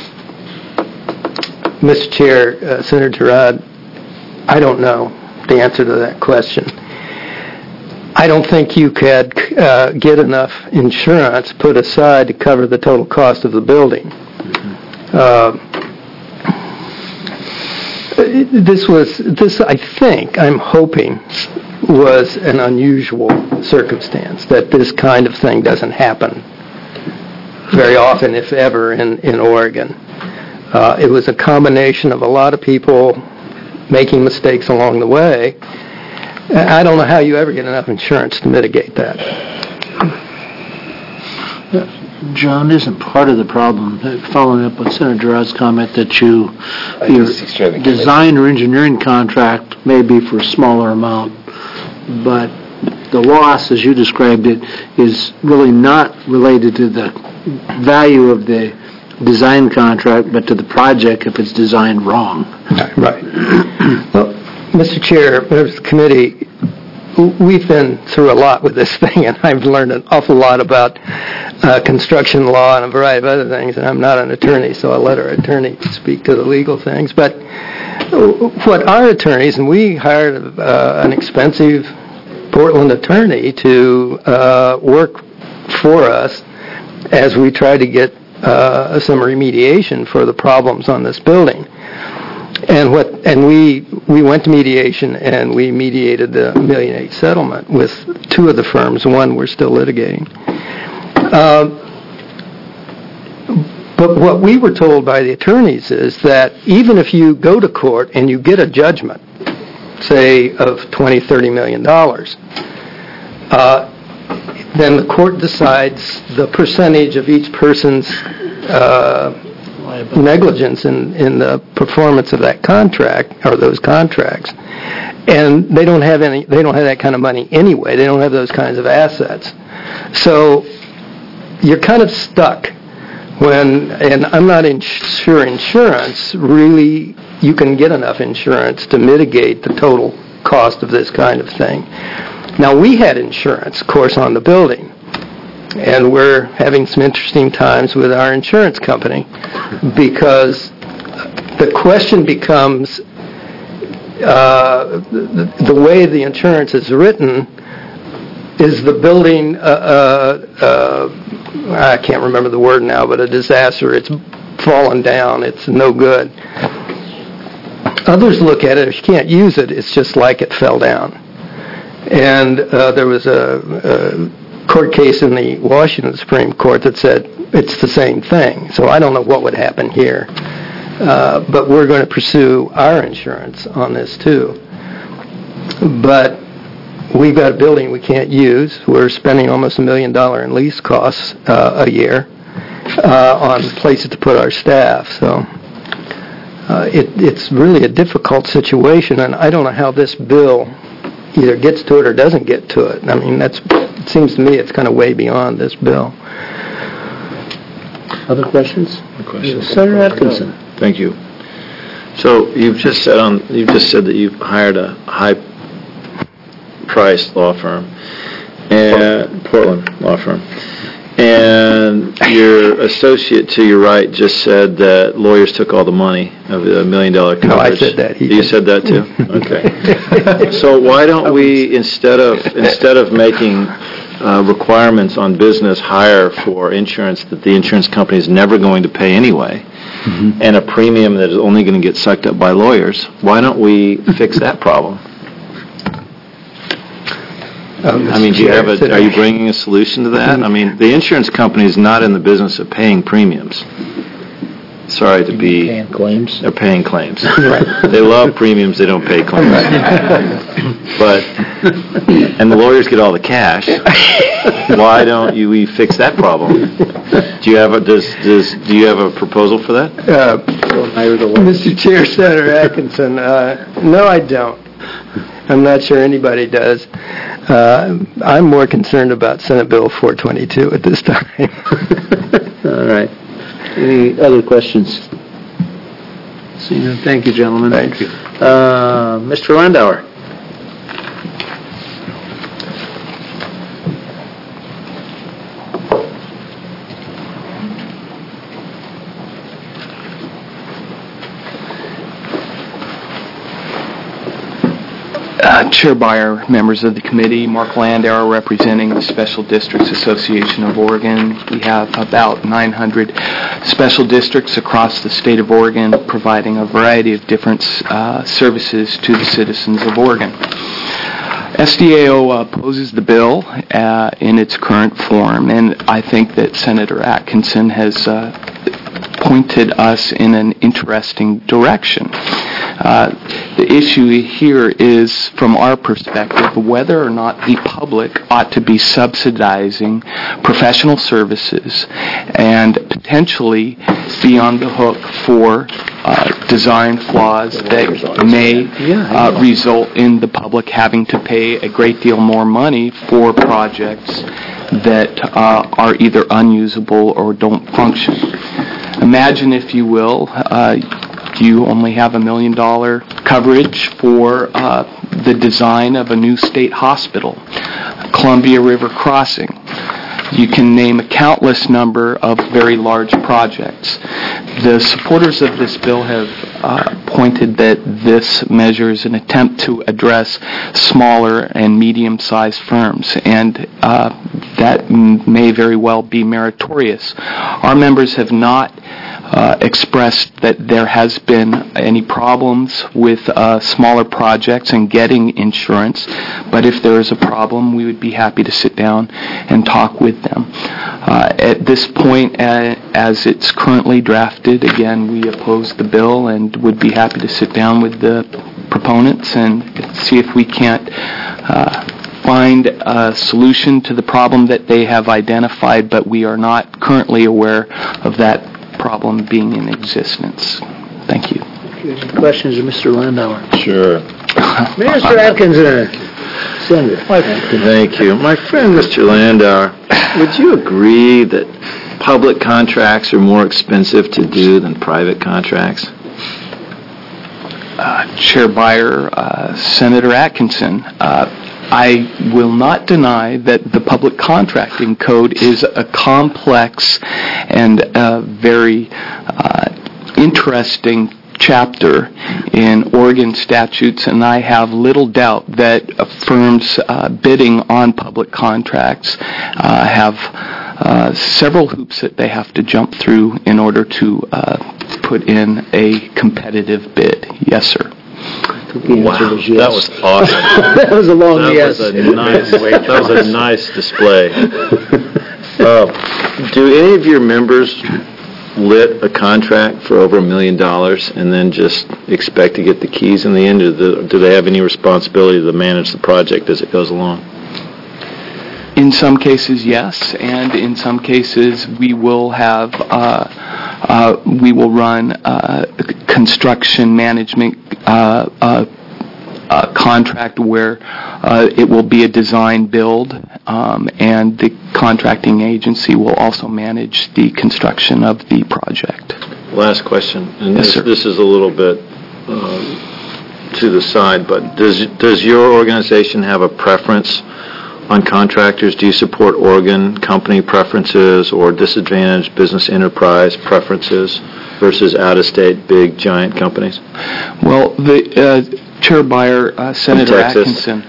Mister Chair, uh, Senator Gerard, I don't know the answer to that question. I don't think you could uh, get enough insurance put aside to cover the total cost of the building. Uh, this was, this I think, I'm hoping, was an unusual circumstance, that this kind of thing doesn't happen very often, if ever, in, in Oregon. Uh, it was a combination of a lot of people making mistakes along the way. I don't know how you ever get enough insurance to mitigate that. John, isn't part of the problem, following up on Senator Gerard's comment, that you, your design or engineering contract may be for a smaller amount, but the loss, as you described it, is really not related to the value of the design contract, but to the project if it's designed wrong. Right. Well, Mister Chair, members of the committee, we've been through a lot with this thing, and I've learned an awful lot about uh, construction law and a variety of other things, and I'm not an attorney, so I'll let our attorney speak to the legal things. But what our attorneys, and we hired uh, an expensive Portland attorney to uh, work for us as we tried to get uh, some remediation for the problems on this building. And what? And we we went to mediation, and we mediated the million eight settlement with two of the firms. One we're still litigating. Uh, but what we were told by the attorneys is that even if you go to court and you get a judgment, say of twenty, thirty million dollars, uh, then the court decides the percentage of each person's uh, negligence in, in the performance of that contract or those contracts, and they don't have any. They don't have that kind of money anyway. They don't have those kinds of assets, so you're kind of stuck when. And I'm not in sure insurance really. You can get enough insurance to mitigate the total cost of this kind of thing. Now, we had insurance, of course, on the building, and we're having some interesting times with our insurance company because the question becomes uh, the, the way the insurance is written, is the building, uh, uh, uh, I can't remember the word now, but a disaster. It's fallen down. It's no good. Others look at it, if you can't use it, it's just like it fell down. And uh, there was a, court case in the Washington Supreme Court that said it's the same thing. So I don't know what would happen here. Uh, but we're going to pursue our insurance on this too. But we've got a building we can't use. We're spending almost a million dollars in lease costs uh, a year uh, on places to put our staff. So uh, it, it's really a difficult situation, and I don't know how this bill either gets to it or doesn't get to it. I mean, that's it seems to me it's kind of way beyond this bill. Other questions? Questions? Senator Atkinson. Thank you. So you've just said on you've just said that you've hired a high-priced law firm, and Portland law firm, and your associate to your right just said that lawyers took all the money of the million-dollar coverage. No, I said that. He you did. said that too. Okay. So why don't we instead of instead of making uh, requirements on business hire for insurance that the insurance company is never going to pay anyway, mm-hmm. and a premium that is only going to get sucked up by lawyers, why don't we fix that problem? Um, I mean, do you have a, are you bringing a solution to that? I mean, the insurance company is not in the business of paying premiums. Sorry to be... Paying claims? They're paying claims. They love premiums, they don't pay claims. But, and the lawyers get all the cash. Why don't you we fix that problem? Do you have a, does, does, do you have a proposal for that? Uh, Mister Chair, Senator Atkinson, uh, no, I don't. I'm not sure anybody does. Uh, I'm more concerned about Senate Bill four twenty-two at this time. All right. Any other questions? Seeing none, thank you, gentlemen. Thank you. Uh, Mister Landauer. Uh, Chair Beyer, members of the committee, Mark Landauer representing the Special Districts Association of Oregon. We have about nine hundred special districts across the state of Oregon providing a variety of different uh, services to the citizens of Oregon. S D A O opposes the bill uh, in its current form, and I think that Senator Atkinson has uh, pointed us in an interesting direction. Uh, the issue here is, from our perspective, whether or not the public ought to be subsidizing professional services and potentially be on the hook for uh, design flaws that may uh, result in the public having to pay a great deal more money for projects that uh, are either unusable or don't function. Imagine, if you will, uh, you only have a million dollar coverage for uh, the design of a new state hospital, Columbia River Crossing. You can name a countless number of very large projects. The supporters of this bill have uh, pointed that this measure is an attempt to address smaller and medium-sized firms, and uh, that m- may very well be meritorious. Our members have not Uh, expressed that there has been any problems with uh, smaller projects and getting insurance, but if there is a problem, we would be happy to sit down and talk with them. Uh, at this point, uh, as it's currently drafted, again, we oppose the bill and would be happy to sit down with the proponents and see if we can't uh, find a solution to the problem that they have identified, but we are not currently aware of that problem being in existence. Thank you. Any questions of Mister Landauer? Sure. Mister Atkinson. Senator. Thank you. My friend, Mister Landauer, would you agree that public contracts are more expensive to do than private contracts? Uh, Chair Beyer, uh, Senator Atkinson, uh, I will not deny that the Public Contracting Code is a complex and uh, very uh, interesting chapter in Oregon statutes, and I have little doubt that firms uh, bidding on public contracts uh, have uh, several hoops that they have to jump through in order to uh, put in a competitive bid. Yes, sir. The answer was yes. That was awesome. That was a long That yes. was a nice, that was a nice display. Uh, do any of your members lit a contract for over a million dollars and then just expect to get the keys in the end? Or do do they have any responsibility to manage the project as it goes along? In some cases, yes, and in some cases, we will have, uh, uh, we will run uh, construction management uh, uh, uh, contract where uh, it will be a design build, um, and the contracting agency will also manage the construction of the project. Last question, and Yes, this, sir. this is a little bit um, to the side, but does does your organization have a preference on contractors? Do you support Oregon company preferences or disadvantaged business enterprise preferences versus out-of-state big giant companies? Well, the uh, Chair Beyer, uh, Senator Texas. Atkinson,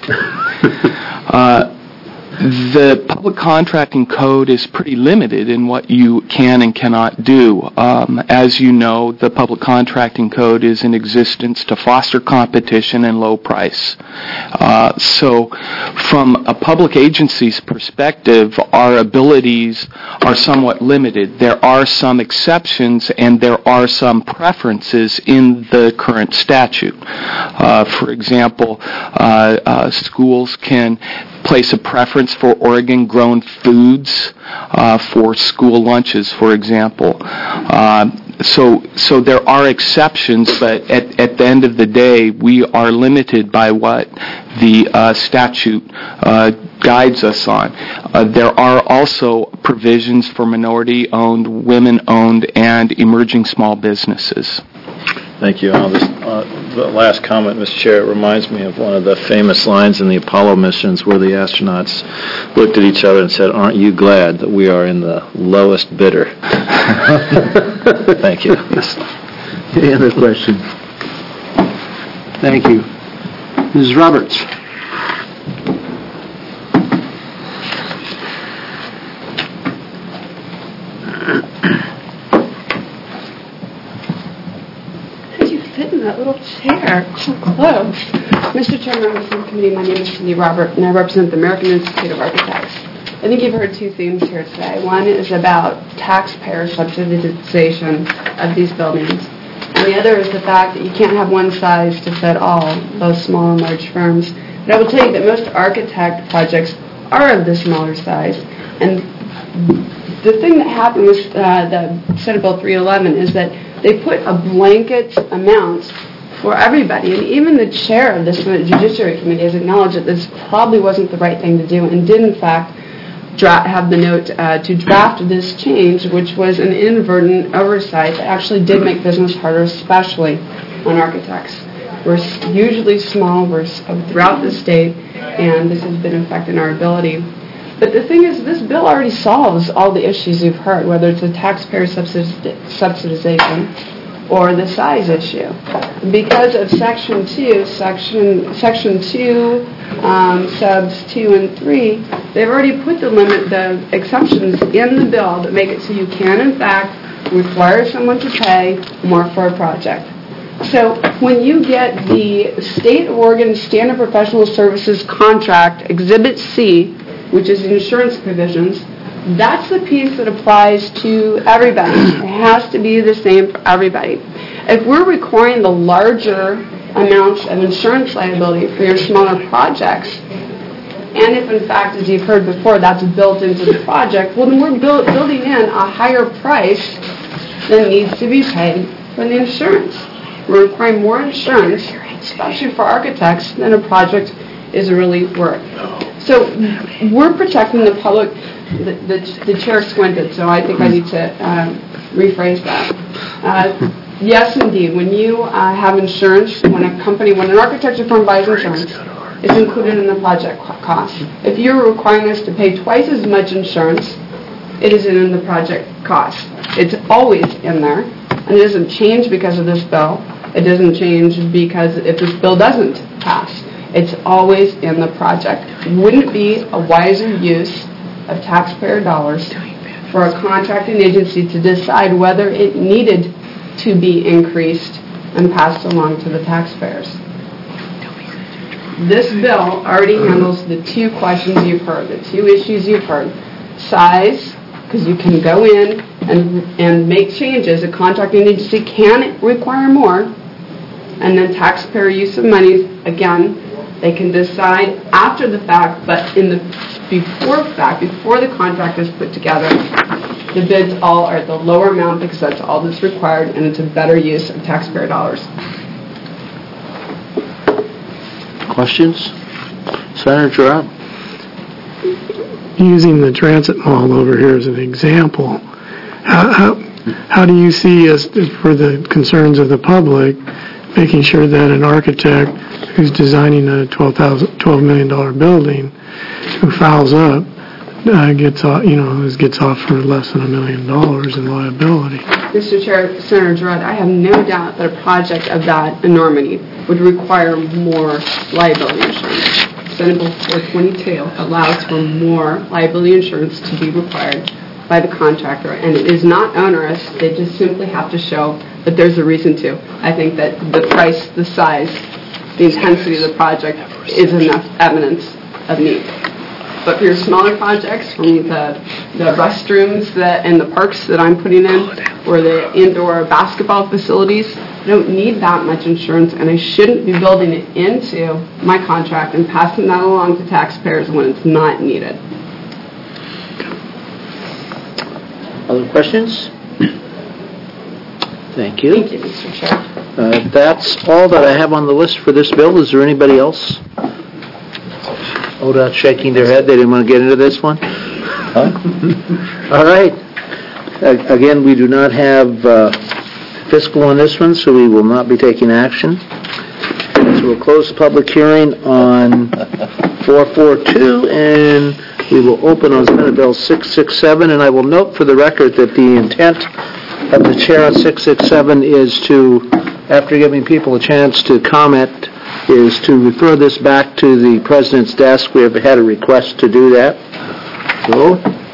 uh, the public contracting code is pretty limited in what you can and cannot do. Um, as you know, the public contracting code is in existence to foster competition and low price. Uh, so from a public agency's perspective, our abilities are somewhat limited. There are some exceptions and there are some preferences in the current statute. Uh, for example, uh, uh, schools can place a preference for Oregon-grown foods uh, for school lunches, for example. Uh, so, so there are exceptions, but at, at the end of the day, we are limited by what the uh, statute uh, guides us on. Uh, there are also provisions for minority-owned, women-owned, and emerging small businesses. Thank you. I'll just, uh, the last comment, Mister Chair, it reminds me of one of the famous lines in the Apollo missions where the astronauts looked at each other and said, "Aren't you glad that we are in the lowest bidder?" Thank you. Any other question? Thank you. Miz Roberts. Fit in that little chair, so close. Mister Chairman, members of the committee, my name is Cindy Robert, and I represent the American Institute of Architects. I think you've heard two themes here today. One is about taxpayer subsidization of these buildings, and the other is the fact that you can't have one size to fit all, both small and large firms. But I will tell you that most architect projects are of the smaller size, and the thing that happened with uh, the Senate Bill three eleven is that they put a blanket amount for everybody, and even the chair of the Senate Judiciary Committee has acknowledged that this probably wasn't the right thing to do, and did in fact dra- have the note uh, to draft this change, which was an inadvertent oversight that actually did make business harder, especially on architects. We're usually small, we're throughout the state, and this has been affecting our ability. But the thing is, this bill already solves all the issues you've heard, whether it's a taxpayer subsidization or the size issue. Because of Section two, Section Section two, um, subs two and three, they've already put the limit, the exceptions in the bill that make it so you can, in fact, require someone to pay more for a project. So when you get the State of Oregon Standard Professional Services Contract, Exhibit C, which is insurance provisions, that's the piece that applies to everybody. It has to be the same for everybody. If we're requiring the larger amounts of insurance liability for your smaller projects, and if in fact, as you've heard before, that's built into the project, well then we're build, building in a higher price than needs to be paid for the insurance. We're requiring more insurance, especially for architects, than a project is really worth. So we're protecting the public. The, the, the chair squinted, so I think I need to uh, rephrase that. Uh, yes, indeed. When you uh, have insurance, when a company, when an architecture firm buys insurance, it's included in the project cost. If you're requiring us to pay twice as much insurance, it is in the project cost. It's always in there, and it doesn't change because of this bill. It doesn't change because if this bill doesn't pass. It's always in the project. Wouldn't it be a wiser use of taxpayer dollars for a contracting agency to decide whether it needed to be increased and passed along to the taxpayers. This bill already handles the two questions you've heard, the two issues you've heard. Size, because you can go in and, and make changes. A contracting agency can require more. And then taxpayer use of money, again, they can decide after the fact, but in the before fact, before the contract is put together, the bids all are at the lower amount because that's all that's required, and it's a better use of taxpayer dollars. Questions? Senator Giroux? Using the transit mall over here as an example, how, how, how do you see, as for the concerns of the public, making sure that an architect who's designing a twelve million dollars building, who fouls up, uh, gets off, you know, gets off for less than a million dollars in liability? Mister Chair, Senator Giroux, I have no doubt that a project of that enormity would require more liability insurance. Senate Bill four twenty-two allows for more liability insurance to be required by the contractor, and it is not onerous. They just simply have to show that there's a reason to. I think that the price, the size, the intensity of the project is enough evidence of need. But for your smaller projects, from the, the restrooms that and the parks that I'm putting in, or the indoor basketball facilities, I don't need that much insurance, and I shouldn't be building it into my contract and passing that along to taxpayers when it's not needed. Other questions? Thank you. Thank you, Mister Chair. Uh, that's all that I have on the list for this bill. Is there anybody else? O D O T shaking their head. They didn't want to get into this one? Huh? All right. Uh, again, we do not have uh, fiscal on this one, so we will not be taking action. So we'll close the public hearing on four forty-two, and we will open on Senate Bill six sixty-seven. And I will note for the record that the intent of the chair on six sixty-seven is to, after giving people a chance to comment, is to refer this back to the President's desk. We have had a request to do that. So,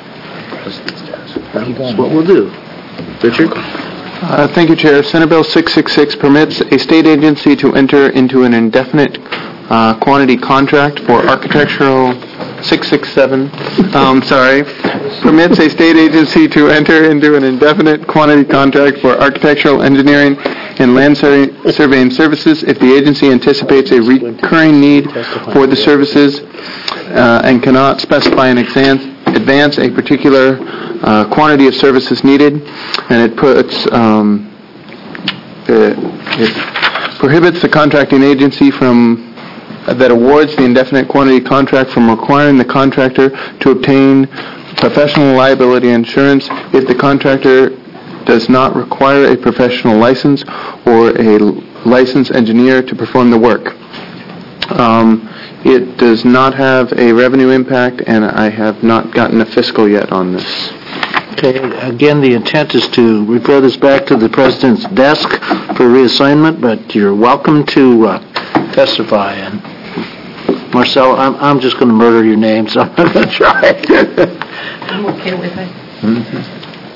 that's what we'll do. Richard? Uh, thank you, Chair. Senate Bill six sixty-six permits a state agency to enter into an indefinite uh, quantity contract for architectural... six sixty-seven, um, sorry, permits a state agency to enter into an indefinite quantity contract for architectural, engineering, and land sur- surveying services if the agency anticipates a recurring need for the services uh, and cannot specify in advance, advance a particular uh, quantity of services needed. And it puts, um, it, it prohibits the contracting agency from that awards the indefinite quantity contract from requiring the contractor to obtain professional liability insurance if the contractor does not require a professional license or a licensed engineer to perform the work. Um, it does not have a revenue impact, and I have not gotten a fiscal yet on this. Okay, again, the intent is to refer this back to the President's desk for reassignment, but you're welcome to uh, testify. And Marcel, I'm, I'm just going to murder your name, so I'm not going to try. I'm okay with it. Mm-hmm.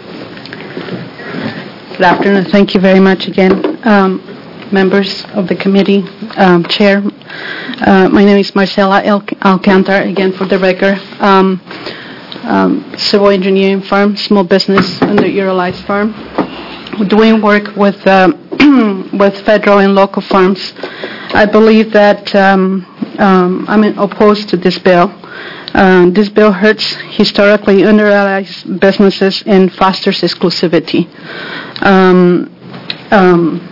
Good afternoon. Thank you very much again, um, members of the committee, um, Chair. Uh, my name is Marcela Al- Alcantar, again for the record. Um, um, civil engineering firm, small business under Eurolife firm. Doing work with uh, with federal and local firms. I believe that um, um, I'm opposed to this bill. Uh, this bill hurts historically underutilized businesses and fosters exclusivity. Um, um,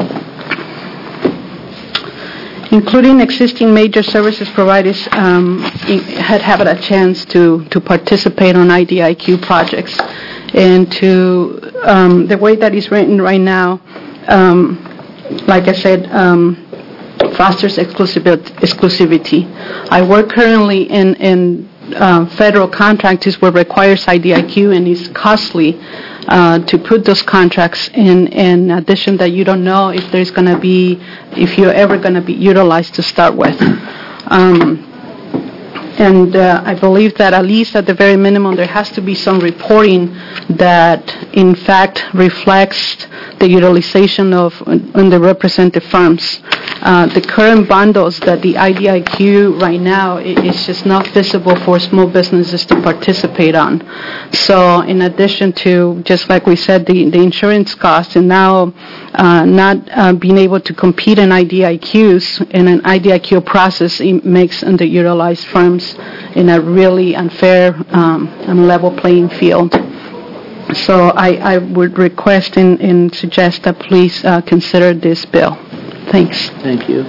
including existing major services providers um, had had a chance to, to participate on I D I Q projects. And to um, the way that it's written right now, um, like I said, um, fosters exclusivity. I work currently in, in uh, federal contracts where requires I D I Q, and it's costly uh, to put those contracts in, in addition that you don't know if there's going to be, if you're ever going to be utilized to start with. Um, And uh, I believe that at least at the very minimum, there has to be some reporting that in fact reflects the utilization of underrepresented firms. Uh, the current bundles that the I D I Q right now i- is just not feasible for small businesses to participate on. So in addition to, just like we said, the, the insurance costs and now uh, not uh, being able to compete in I D I Qs in an I D I Q process, it makes underutilized firms in a really unfair um, and level playing field. So I, I would request and, and suggest that please uh, consider this bill. Thanks. Thank you.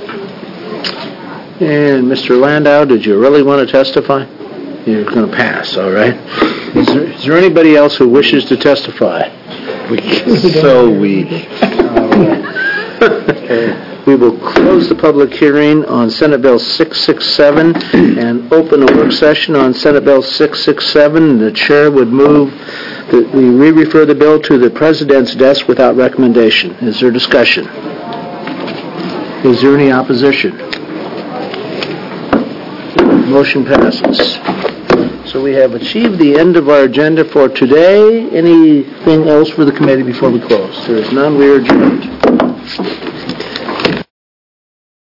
And Mister Landau, did you really want to testify? You're going to pass, all right? Is there, is there anybody else who wishes to testify? So weak. We will close the public hearing on Senate Bill six sixty-seven and open a work session on Senate Bill six sixty-seven. The chair would move that we re-refer the bill to the President's desk without recommendation. Is there discussion? Is there any opposition? Motion passes. So we have achieved the end of our agenda for today. Anything else for the committee before we close? There is none. We are adjourned.